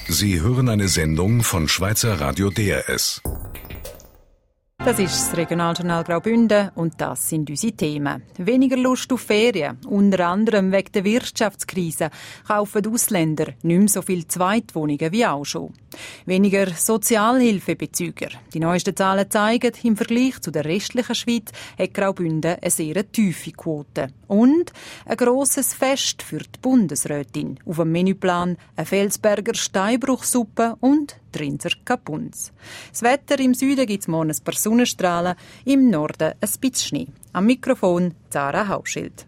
Sie hören eine Sendung von Schweizer Radio DRS. Das ist das Regionaljournal Graubünden und das sind unsere Themen. Weniger Lust auf Ferien, unter anderem wegen der Wirtschaftskrise, kaufen die Ausländer nicht mehr so viele Zweitwohnungen wie auch schon. Weniger Sozialhilfebezüger. Die neuesten Zahlen zeigen, im Vergleich zu der restlichen Schweiz hat Graubünden eine sehr tiefe Quote. Und ein grosses Fest für die Bundesrätin. Auf dem Menüplan eine Felsberger Steinbruchsuppe und Trinzer Kapunz. Das Wetter im Süden gibt es morgen ein paar Sonnenstrahlen, im Norden ein bisschen Schnee. Am Mikrofon Zara Hauschild.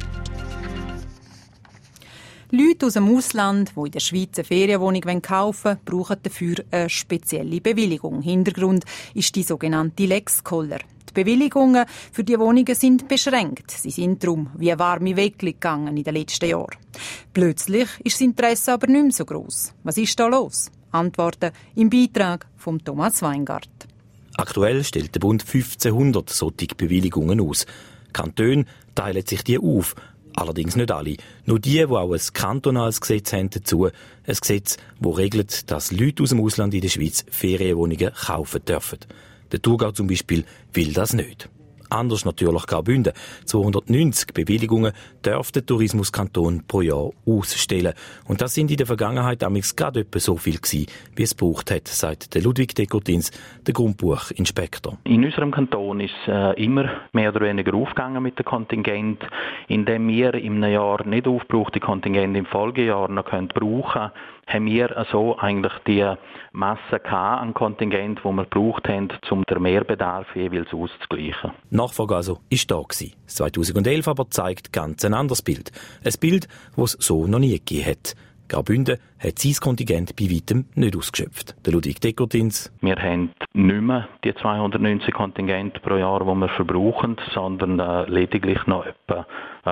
Leute aus dem Ausland, die in der Schweiz eine Ferienwohnung kaufen wollen, brauchen dafür eine spezielle Bewilligung. Hintergrund ist die sogenannte Lex Koller. Die Bewilligungen für die Wohnungen sind beschränkt. Sie sind darum wie warme Weckli gegangen in den letzten Jahren. Plötzlich ist das Interesse aber nicht mehr so gross. Was ist da los? Antworten im Beitrag von Thomas Weingart. Aktuell stellt der Bund 1500 solche Bewilligungen aus. Kantone teilen sich die auf. Allerdings nicht alle. Nur die, die auch ein kantonales Gesetz haben dazu. Ein Gesetz, das regelt, dass Leute aus dem Ausland in der Schweiz Ferienwohnungen kaufen dürfen. Der Thurgau zum Beispiel will das nicht. Anders natürlich Graubünden. 290 Bewilligungen darf der Tourismuskanton pro Jahr ausstellen. Und das sind in der Vergangenheit amigs gerade etwa so viel gewesen, wie es gebraucht hat, sagt der Ludwig Dekotins, der Grundbuchinspektor. In unserem Kanton ist es immer mehr oder weniger aufgegangen mit dem Kontingent, indem wir in einem Jahr nicht aufgebrauchte Kontingent im Folgejahr noch brauchen können, haben wir also eigentlich die Masse an Kontingent, die wir gebraucht haben, um den Mehrbedarf jeweils auszugleichen. Nachfrage also ist da gewesen. 2011 aber zeigt ganz ein anderes Bild. Ein Bild, das es so noch nie gegeben hat. Graubünden hat sein Kontingent bei weitem nicht ausgeschöpft. Der Ludwig Dekotins. Wir haben nicht mehr die 290 Kontingente pro Jahr, die wir verbrauchen, sondern lediglich noch etwa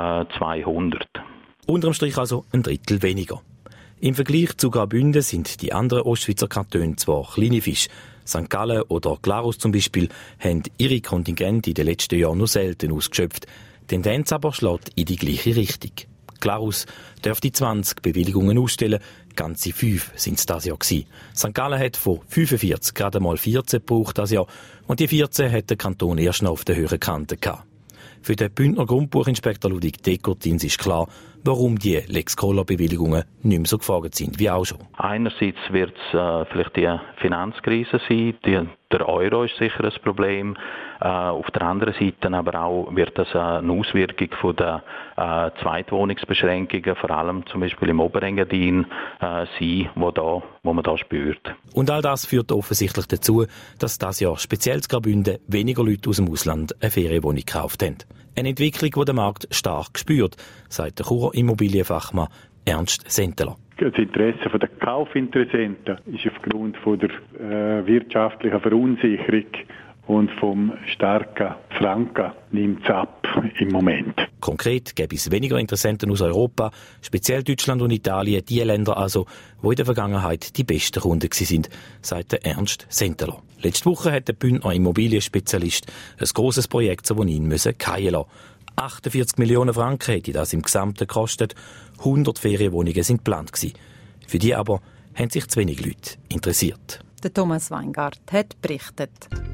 200. Unterm Strich also ein Drittel weniger. Im Vergleich zu Graubünden sind die anderen Ostschweizer Kantone zwar kleine Fische. St. Gallen oder Glarus zum Beispiel haben ihre Kontingente in den letzten Jahren nur selten ausgeschöpft. Die Tendenz aber schlägt in die gleiche Richtung. Glarus dürfte 20 Bewilligungen ausstellen, ganze 5 sind es dieses Jahr gewesen. St. Gallen hat von 45 gerade mal 14 gebraucht dieses Jahr und die 14 hat der Kanton erst noch auf der höheren Kante gehabt. Für den Bündner Grundbuchinspektor Ludwig Dekotins ist klar, warum die Lex Koller-Bewilligungen nicht mehr so gefragt sind wie auch schon. Einerseits wird es vielleicht die Finanzkrise sein, der Euro ist sicher ein Problem. Auf der anderen Seite aber auch wird das eine Auswirkung von der Zweitwohnungsbeschränkungen, vor allem zum Beispiel im Oberengadin, sein, wo man da spürt. Und all das führt offensichtlich dazu, dass dieses Jahr speziell in Graubünden weniger Leute aus dem Ausland eine Ferienwohnung gekauft haben. Eine Entwicklung, die der Markt stark spürt, sagt der Churer Immobilienfachmann Ernst Senteler. Das Interesse der Kaufinteressenten ist aufgrund von der wirtschaftlichen Verunsicherung und vom starken Franken nimmt es ab im Moment. Konkret gäbe es weniger Interessenten aus Europa, speziell Deutschland und Italien, die Länder also, wo in der Vergangenheit die besten Kunden waren, sagt der Ernst Senteler. Letzte Woche hat der Bündner Immobilienspezialist ein grosses Projekt zu Wohnin fallen lassen. 48 Millionen Franken hätte das im Gesamten gekostet. 100 Ferienwohnungen sind geplant gewesen. Für die aber haben sich zu wenig Leute interessiert. Der Thomas Weingart hat berichtet.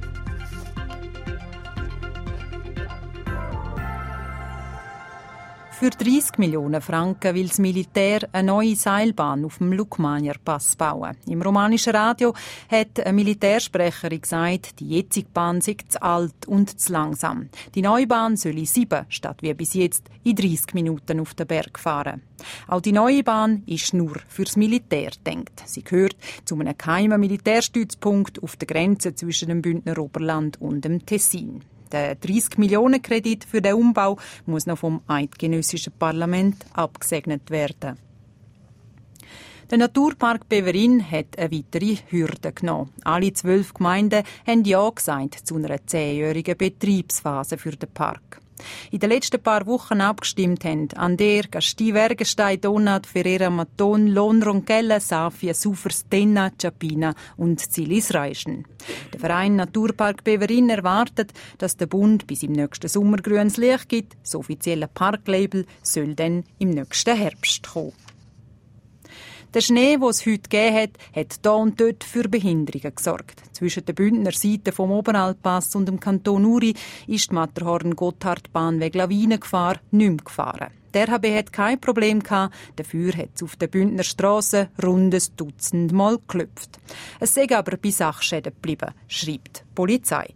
Für 30 Millionen Franken will das Militär eine neue Seilbahn auf dem Lukmanier Pass bauen. Im romanischen Radio hat eine Militärsprecherin gesagt, die jetzige Bahn sei zu alt und zu langsam. Die neue Bahn soll in 7 statt wie bis jetzt in 30 Minuten auf den Berg fahren. Auch die neue Bahn ist nur fürs Militär gedacht. Sie gehört zu einem geheimen Militärstützpunkt auf der Grenze zwischen dem Bündner Oberland und dem Tessin. Der 30-Millionen-Kredit für den Umbau muss noch vom eidgenössischen Parlament abgesegnet werden. Der Naturpark Beverin hat eine weitere Hürde genommen. Alle 12 Gemeinden haben Ja gesagt zu einer 10-jährigen Betriebsphase für den Park. In den letzten paar Wochen abgestimmt haben Ander, Gasti, Vergestein, Donat, Ferreira, Maton, Lon, Roncella, Safia, Sufers, Tenna, Chapina und Zilis Reischen. Der Verein Naturpark Beverin erwartet, dass der Bund bis im nächsten Sommer grünes Licht gibt. Das offizielle Parklabel soll dann im nächsten Herbst kommen. Der Schnee, den es heute gegeben hat hier und dort für Behinderungen gesorgt. Zwischen der Bündner Seite vom Oberalppass und dem Kanton Uri ist die Matterhorn-Gotthard-Bahn wegen Lawinengefahr nicht mehr gefahren. Der RHB hat kein Problem gehabt, dafür hat es auf der Bündner Strasse rundes Dutzend Mal geklopft. Es sei aber bei Sachschäden geblieben, schreibt die Polizei.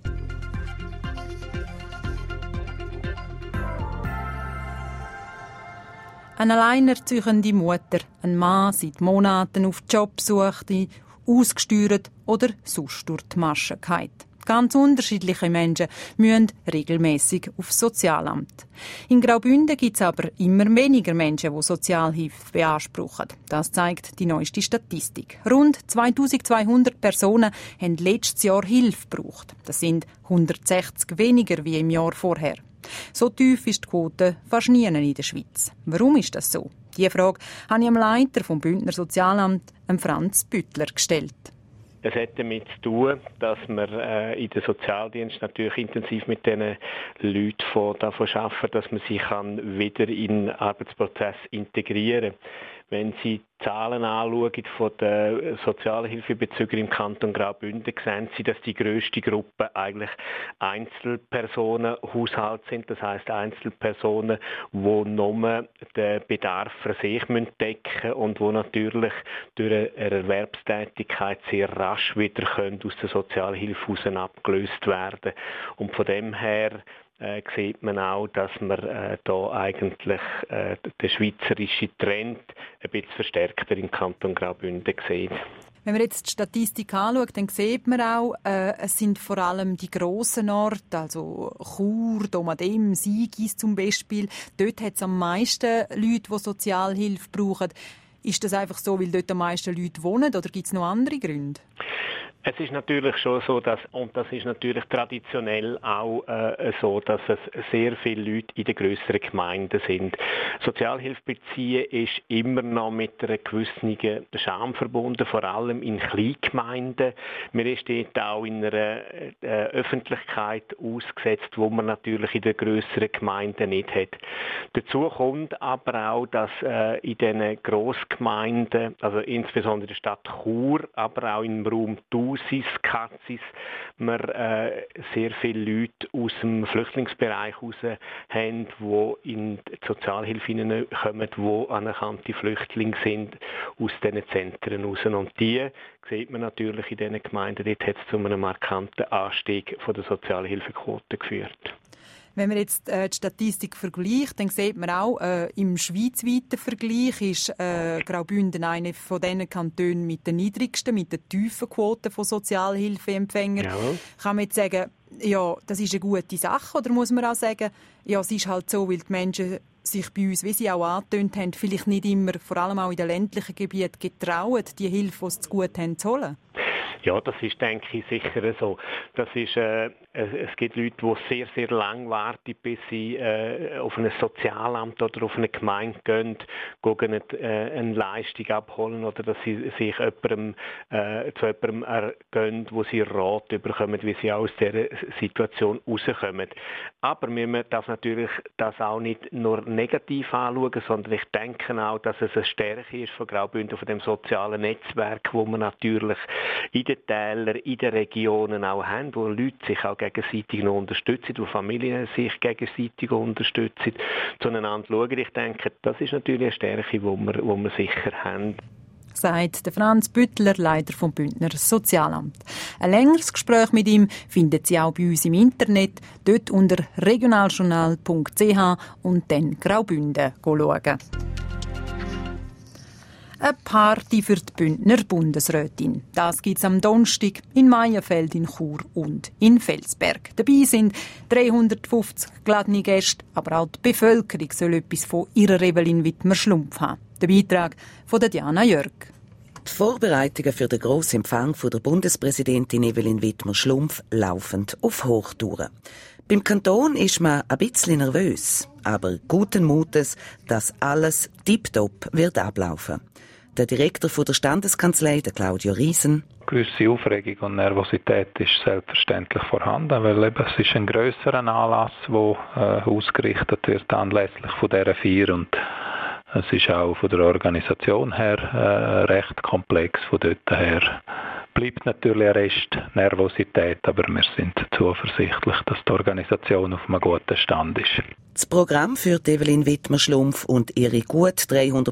Eine alleinerziehende Mutter, ein Mann seit Monaten auf Jobsuche, ausgesteuert oder sonst durch die Maschen gefallen. Ganz unterschiedliche Menschen müssen regelmäßig aufs Sozialamt. In Graubünden gibt es aber immer weniger Menschen, die Sozialhilfe beanspruchen. Das zeigt die neueste Statistik. Rund 2200 Personen haben letztes Jahr Hilfe gebraucht. Das sind 160 weniger wie im Jahr vorher. So tief ist die Quote fast nie in der Schweiz. Warum ist das so? Diese Frage habe ich dem Leiter vom Bündner Sozialamt, Franz Büttler, gestellt. Es hat damit zu tun, dass wir in den Sozialdienst natürlich intensiv mit diesen Leuten davon arbeiten, dass man sie wieder in den Arbeitsprozess integrieren kann. Wenn Sie die Zahlen anschauen von den Sozialhilfebezügern im Kanton Graubünden, sehen Sie, dass die grösste Gruppe eigentlich Einzelpersonenhaushalte sind. Das heisst Einzelpersonen, die nur den Bedarf für sich decken müssen und die natürlich durch eine Erwerbstätigkeit sehr rasch wieder aus der Sozialhilfe heraus abgelöst werden. Und von dem her sieht man auch, dass man da eigentlich den schweizerischen Trend ein bisschen verstärkter im Kanton Graubünden sieht. Wenn man jetzt die Statistik anschaut, dann sieht man auch, es sind vor allem die grossen Orte, also Chur, Domadem, Sigis zum Beispiel. Dort hat es am meisten Leute, die Sozialhilfe brauchen. Ist das einfach so, weil dort am meisten Leute wohnen, oder gibt es noch andere Gründe? Es ist natürlich schon so, und das ist natürlich traditionell auch so, dass es sehr viele Leute in den grösseren Gemeinden sind. Sozialhilfe beziehen ist immer noch mit einer gewissen Scham verbunden, vor allem in Kleingemeinden. Man ist dort auch in einer Öffentlichkeit ausgesetzt, wo man natürlich in den grösseren Gemeinden nicht hat. Dazu kommt aber auch, dass in diesen Grossgemeinden, also insbesondere in der Stadt Chur, aber auch im Raum Katzis, wir sehr viele Leute aus dem Flüchtlingsbereich raus haben, die in die Sozialhilfe hineinkommen, die anerkannte Flüchtlinge sind, aus diesen Zentren raus. Und die sieht man natürlich in diesen Gemeinden, dort hat es zu einem markanten Anstieg von der Sozialhilfequote geführt. Wenn man jetzt die Statistik vergleicht, dann sieht man auch, im schweizweiten Vergleich ist Graubünden einer von den Kantonen mit der niedrigsten, mit der tiefen Quote von Sozialhilfeempfängern. Ja. Kann man jetzt sagen, ja, das ist eine gute Sache, oder muss man auch sagen, ja, es ist halt so, weil die Menschen sich bei uns, wie sie auch angetönt haben, vielleicht nicht immer, vor allem auch in den ländlichen Gebieten, getrauen, die Hilfe, die sie zu gut haben, zu holen? Ja, das ist, denke ich, sicher so. Das ist, es gibt Leute, die sehr, sehr lang warten, bis sie auf ein Sozialamt oder auf eine Gemeinde gehen, eine Leistung abholen oder dass sie sich zu jemandem gehen, wo sie Rat bekommen, wie sie aus dieser Situation rauskommen. Aber man darf natürlich das auch nicht nur negativ anschauen, sondern ich denke auch, dass es eine Stärke ist von Graubünden, von dem sozialen Netzwerk, wo man natürlich in den Tälern, in den Regionen auch haben, wo Leute sich auch gegenseitig noch unterstützen, wo Familien sich gegenseitig unterstützen, zueinander schauen. Ich denke, das ist natürlich eine Stärke, die wir sicher haben. Sagt der Franz Büttler, Leiter vom Bündner Sozialamt. Ein längeres Gespräch mit ihm findet Sie auch bei uns im Internet, dort unter regionaljournal.ch und dann Graubünden schauen. Eine Party für die Bündner Bundesrätin. Das gibt's am Donnerstag in Meierfeld, in Chur und in Felsberg. Dabei sind 350 geladene Gäste, aber auch die Bevölkerung soll etwas von ihrer Evelyn Wittmer-Schlumpf haben. Der Beitrag von Diana Jörg. Die Vorbereitungen für den grossen Empfang von der Bundespräsidentin Evelyn Wittmer-Schlumpf laufen auf Hochtouren. Beim Kanton ist man ein bisschen nervös, aber guten Mutes, dass alles tipptopp wird ablaufen. Der Direktor von der Standeskanzlei, der Claudio Riesen. Gewisse Aufregung und Nervosität ist selbstverständlich vorhanden, weil eben es ist ein grösserer Anlass, der ausgerichtet wird anlässlich von dieser Feier und Es ist auch von der Organisation her recht komplex. Von dort her bleibt natürlich ein Rest Nervosität, aber wir sind zuversichtlich, dass die Organisation auf einem guten Stand ist. Das Programm für Evelyn Wittmer-Schlumpf und ihre gut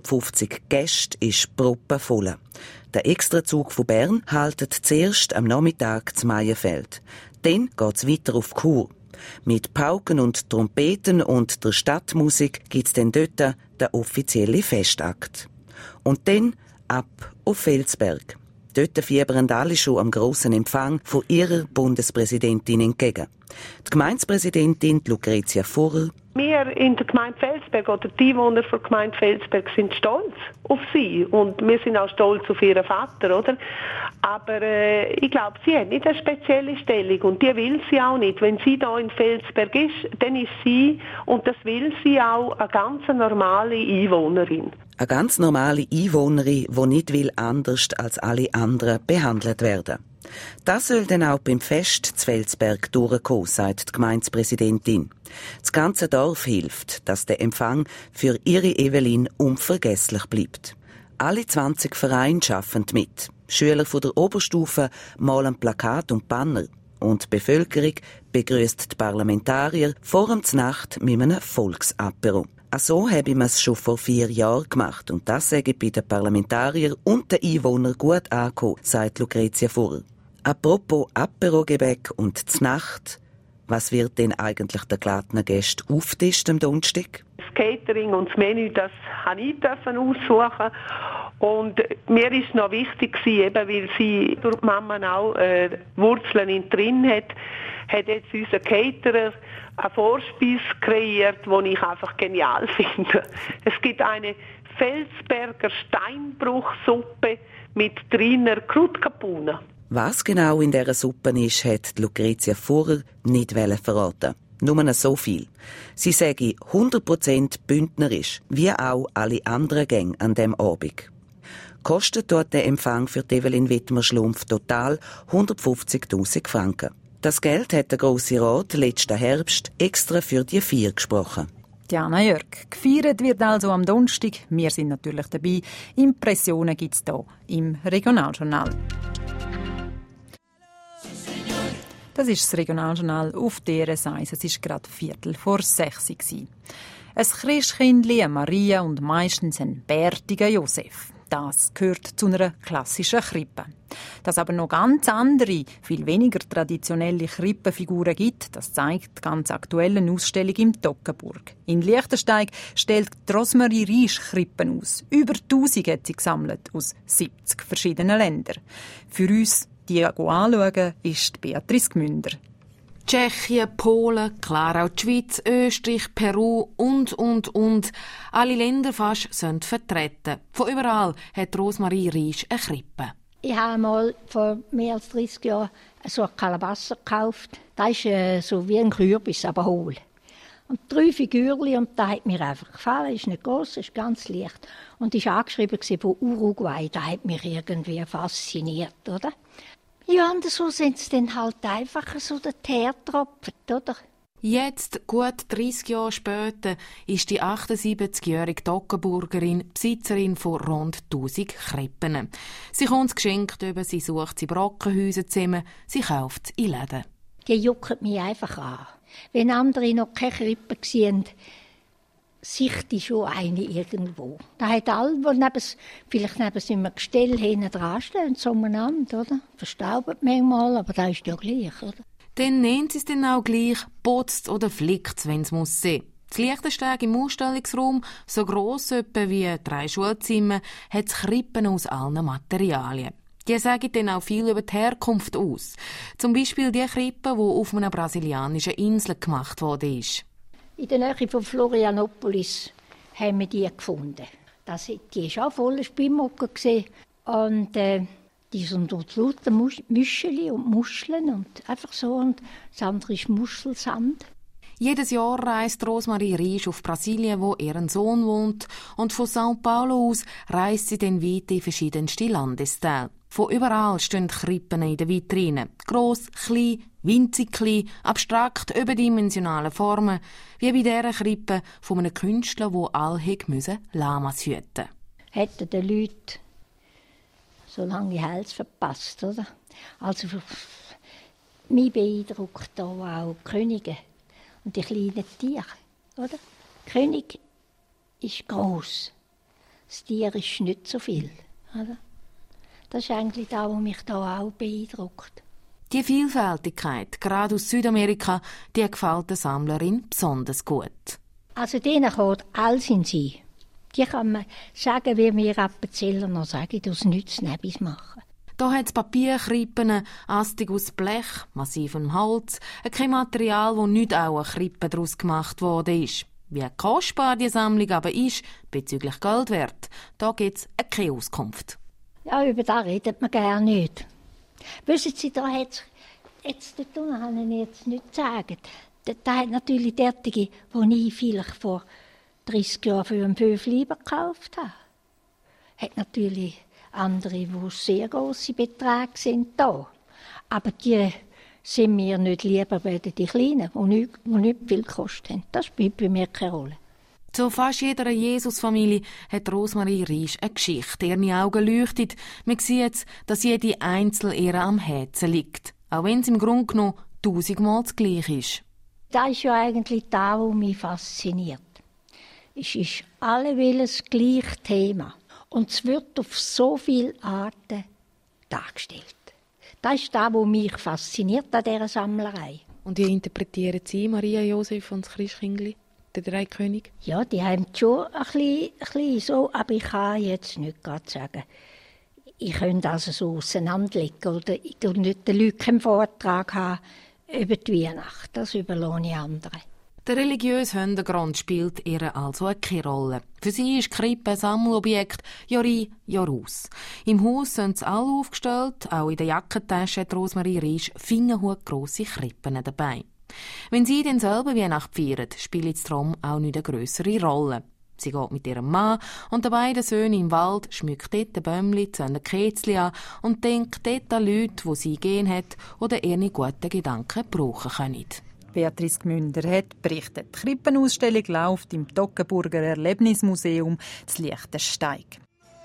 350 Gäste ist proppenvoll. Der Extrazug von Bern haltet zuerst am Nachmittag zu Maienfeld. Dann geht's weiter auf Chur. Mit Pauken und Trompeten und der Stadtmusik gibt's dann dort den offiziellen Festakt. Und dann ab auf Felsberg. Dort fiebern alle schon am grossen Empfang von ihrer Bundespräsidentin entgegen. Die Gemeindepräsidentin Lucretia Furrer. Wir in der Gemeinde Felsberg oder die Einwohner der Gemeinde Felsberg sind stolz auf sie und wir sind auch stolz auf ihren Vater, oder? Aber ich glaube, sie hat nicht eine spezielle Stellung und die will sie auch nicht. Wenn sie da in Felsberg ist, dann ist sie, und das will sie auch, eine ganz normale Einwohnerin. Eine ganz normale Einwohnerin, die nicht will anders als alle anderen behandelt werden. Das soll dann auch beim Fest zu Felsberg durchkommen, sagt die Gemeindepräsidentin. Das ganze Dorf hilft, dass der Empfang für ihre Evelyn unvergesslich bleibt. Alle 20 Vereine arbeiten mit. Schüler von der Oberstufe malen Plakat und Banner. Und die Bevölkerung begrüßt die Parlamentarier vor der Nacht mit einem Volksapero. So habe ich es schon vor 4 Jahren gemacht und das sage ich bei den Parlamentariern und den Einwohnern gut angekommen, sagt Lucretia Furrer. Apropos Apero-Gebäck und Znacht, was wird denn eigentlich der geladenen Gäste auftischen am Donnerstag? Das Catering und das Menü, das habe ich aussuchen. Und mir ist noch wichtig, eben weil sie durch die Mama auch Wurzeln drin hat jetzt unser Caterer eine Vorspeise kreiert, die ich einfach genial finde. Es gibt eine Felsberger Steinbruchsuppe mit driner Krautkapune. Was genau in dieser Suppe ist, hat Lucretia Furrer nicht verraten. Nur so viel. Sie sage 100% bündnerisch, wie auch alle anderen Gänge an diesem Abend. Kostet dort der Empfang für Evelyn Wittmer-Schlumpf total 150'000 Franken. Das Geld hat der Grosse Rat letzten Herbst extra für die 4 gesprochen. Diana Jörg. Gefeiert wird also am Donnerstag. Wir sind natürlich dabei. Impressionen gibt es hier im Regionaljournal. Das ist das Regionaljournal auf DRS1. Es war gerade 5:45. Ein Christkindli, eine Maria und meistens ein bärtiger Josef. Das gehört zu einer klassischen Krippe. Dass aber noch ganz andere, viel weniger traditionelle Krippenfiguren gibt, das zeigt die ganz aktuelle Ausstellung im Toggenburg. In Liechtensteig stellt Rosmarie Riesch Krippen aus. Über 1000 hat sie gesammelt aus 70 verschiedenen Ländern. Für uns, die anschauen, ist Beatrice Gmünder. Tschechien, Polen, klar auch die Schweiz, Österreich, Peru und. Alle Länder fast sind vertreten. Von überall hat Rosmarie Riesch eine Krippe. Ich habe mal vor mehr als 30 Jahren so eine Kalabasse gekauft. Das ist so wie ein Kürbis, aber hohl. Und 3 Figürchen, und das hat mir einfach gefallen. Ist nicht gross, ist ganz leicht. Und ist angeschrieben von Uruguay. Das hat mich irgendwie fasziniert, oder? Ja, und so sind es dann halt einfach so hergetropft, oder? Jetzt, gut 30 Jahre später, ist die 78-jährige Toggenburgerin Besitzerin von rund 1000 Krippen. Sie kommt geschenkt über, sie sucht sie Brockenhäuser zusammen, sie kauft es in Läden. Die jucken mich einfach an. Wenn andere noch keine Krippe sehen, sicht ich schon eine irgendwo. Da hat alle, die vielleicht neben so einem Gestell hinten dran stehen, so umeinander, oder? Verstaubt manchmal, aber das ist ja gleich, oder? Dann nennt sie es dann auch gleich, putzt oder flickt, wenn es muss sein. Das Liechtensteig im Ausstellungsraum, so gross etwa wie 3 Schulzimmer, hat Krippen aus allen Materialien. Die sagen dann auch viel über die Herkunft aus. Zum Beispiel die Krippe, die auf einer brasilianischen Insel gemacht wurde. In der Nähe von Florianopolis haben wir die gefunden. Die war auch voller Spinnmocken. Und die sind dort lauter Müscheli und Muscheln und einfach so. Und das andere ist Muschelsand. Jedes Jahr reist Rosmarie Riesch auf Brasilien, wo ihr Sohn wohnt. Und von São Paulo aus reist sie dann weit in verschiedenste Landesteile. Von überall stehen Krippen in den Vitrinen. Gross, klein, winzig klein, abstrakt, überdimensionale Formen, wie bei dieser Krippe von einem Künstler, der alle Lamas hüten musste. Hätten den Leuten so lange Hals verpasst, oder? Also, mich beeindruckt da auch die Könige und die kleinen Tiere, oder? Der König ist gross, das Tier ist nicht so viel, oder? Das ist eigentlich das, was mich da auch beeindruckt. Die Vielfältigkeit, gerade aus Südamerika, die gefällt der Sammlerin besonders gut. Also denen kommt alles in sie. Die kann man sagen, wie wir Appenzeller noch sagen, aus nichts Nebis machen. Da hat es Papierkrippen, astig aus Blech, massivem Holz, kein Material, wo nicht auch eine Krippe daraus gemacht worden ist. Wie kostbar die Sammlung aber ist, bezüglich Geldwert, da gibt es keine Auskunft. Ja, über das redet man gar nicht. Wissen Sie, da hat jetzt dort unten, kann ich jetzt nicht sagen. Da hat natürlich derartige, die ich vielleicht vor 30 Jahren für einen 5 lieber gekauft habe. Hat natürlich andere, die sehr grosse Beträge sind, da. Aber die sind mir nicht lieber als die Kleinen, die nicht viel kosten. Das spielt bei mir keine Rolle. Zu fast jeder Jesusfamilie hat Rosmarie Riesch eine Geschichte. Ihre Augen leuchten. Man sieht, dass jede Einzel ihr am Herzen liegt. Auch wenn es im Grunde genommen 1000-mal das Gleiche ist. Das ist ja eigentlich das, was mich fasziniert. Es ist alleweil das gleiche Thema. Und es wird auf so viele Arten dargestellt. Das ist das, was mich fasziniert an dieser Sammlerei. Und wie interpretieren Sie Maria, Josef und das Christkindli, die 3 Könige? Ja, die haben schon ein bisschen so, aber ich kann jetzt nicht gerade sagen, ich könnte also so auseinanderlegen oder ich tue nicht den Leuten einen Vortrag haben über die Weihnacht. Das überlasse ich anderen. Der religiöse Hintergrund spielt ihr also keine Rolle. Für sie ist die Krippe ein Sammelobjekt, Jahr ein, Jahr aus. Im Haus sind sie alle aufgestellt, auch in der Jackentasche hat Rosmarie Riesch fingerhutgrosse Krippen dabei. Wenn sie dann selber Weihnacht feiern, spielt es darum auch nicht eine grössere Rolle. Sie geht mit ihrem Mann und den beiden Söhnen im Wald, schmückt dort ein Bäumchen, zündet Kerzchen an und denkt dort an Leute, die sie gehen hat oder ihre guten Gedanken brauchen können. Beatrice Gmünder hat berichtet. Die Krippenausstellung läuft im Toggenburger Erlebnismuseum zu Liechtensteig.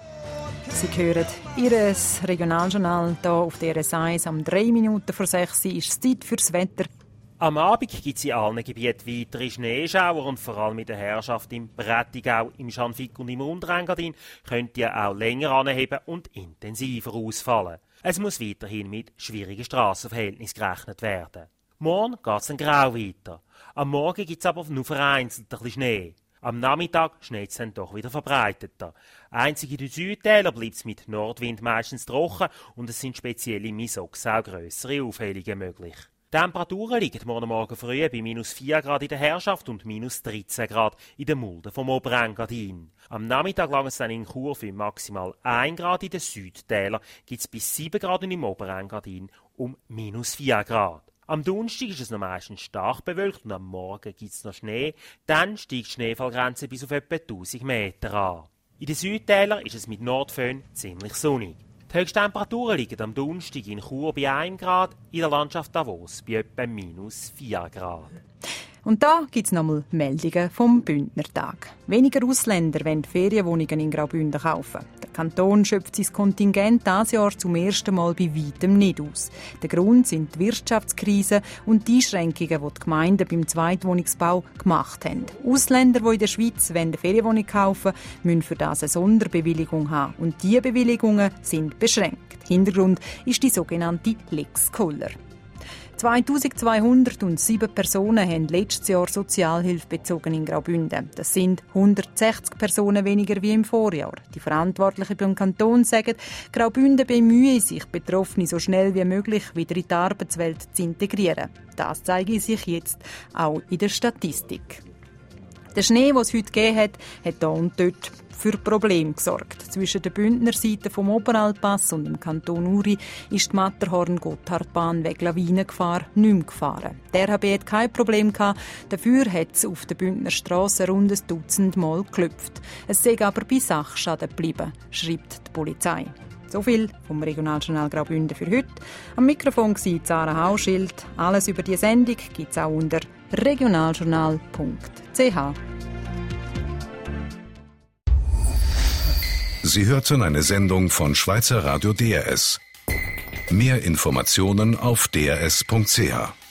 Sie hören Ihr Regionaljournal hier auf der RS1 am 3 Minuten vor 6 ist es Zeit fürs Wetter. Am Abend gibt es in allen Gebieten weitere Schneeschauer und vor allem mit der Herrschaft im Prättigau, im Schanfigg und im Unterengadin könnt ihr auch länger anheben und intensiver ausfallen. Es muss weiterhin mit schwierigen Strassenverhältnissen gerechnet werden. Morgen geht es dann grau weiter. Am Morgen gibt es aber nur vereinzelt ein bisschen Schnee. Am Nachmittag schneit es dann doch wieder verbreiteter. Einzig in den Südtälern bleibt es mit Nordwind meistens trocken und es sind speziell im Misox auch grössere Aufhellungen möglich. Die Temperaturen liegen morgen früh bei -4 Grad in der Herrschaft und -13 Grad in den Mulden vom Oberengadin. Am Nachmittag langt es dann in Chur für maximal 1 Grad, in den Südtälern gibt es bis 7 Grad und im Oberengadin um -4 Grad. Am Donnerstag ist es noch meistens stark bewölkt und am Morgen gibt es noch Schnee. Dann steigt die Schneefallgrenze bis auf etwa 1000 Meter an. In den Südtälern ist es mit Nordföhn ziemlich sonnig. Die Höchsttemperaturen liegen am Donnerstag in Chur bei 1 Grad, in der Landschaft Davos bei etwa -4 Grad. Und da gibt es nochmal Meldungen vom Bündnertag. Weniger Ausländer wollen Ferienwohnungen in Graubünden kaufen. Der Kanton schöpft sein Kontingent dieses Jahr zum ersten Mal bei weitem nicht aus. Der Grund sind die Wirtschaftskrise und die Einschränkungen, die die Gemeinden beim Zweitwohnungsbau gemacht haben. Ausländer, die in der Schweiz eine Ferienwohnung kaufen wollen, müssen für das eine Sonderbewilligung haben. Und diese Bewilligungen sind beschränkt. Hintergrund ist die sogenannte Lex Koller. 2207 Personen haben letztes Jahr Sozialhilfe bezogen in Graubünden. Das sind 160 Personen weniger wie im Vorjahr. Die Verantwortlichen beim Kanton sagen, Graubünden bemühe sich, Betroffene so schnell wie möglich wieder in die Arbeitswelt zu integrieren. Das zeige sich jetzt auch in der Statistik. Der Schnee, den es heute gegeben hat, hat hier und dort für Probleme gesorgt. Zwischen der Bündner Seite vom Oberalpass und dem Kanton Uri ist die Matterhorn-Gotthardbahn wegen Lawinengefahr nicht mehr gefahren. Die RHB hat kein Problem gehabt, dafür hat es auf der Bündner Strasse rund ein Dutzend Mal geklopft. Es sei aber bei Sachschaden geblieben, schreibt die Polizei. So viel vom Regionaljournal Graubünden für heute. Am Mikrofon war Sarah Hauschild. Alles über die Sendung gibt es auch unter regionaljournal.ch. Sie hörten eine Sendung von Schweizer Radio DRS. Mehr Informationen auf drs.ch.